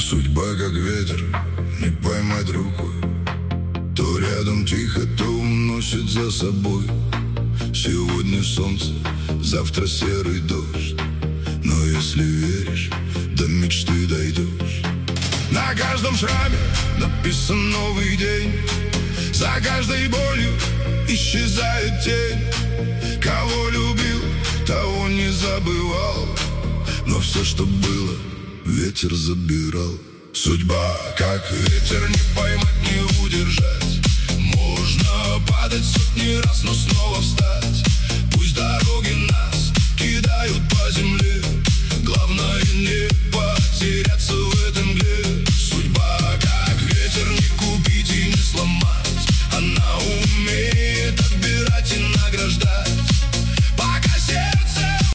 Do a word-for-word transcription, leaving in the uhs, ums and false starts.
Судьба как ветер, не поймать рукой. То рядом тихо, то уносит за собой. Сегодня солнце, завтра серый дождь. Но если веришь, до мечты дойдешь. На каждом шраме написан новый день. За каждой болью исчезает тень. Кого любил, того не забывал. Но все, что было, ветер забирал. Судьба как ветер, не поймать, не удержать. Можно падать сотни раз, но снова встать. Пусть дороги нас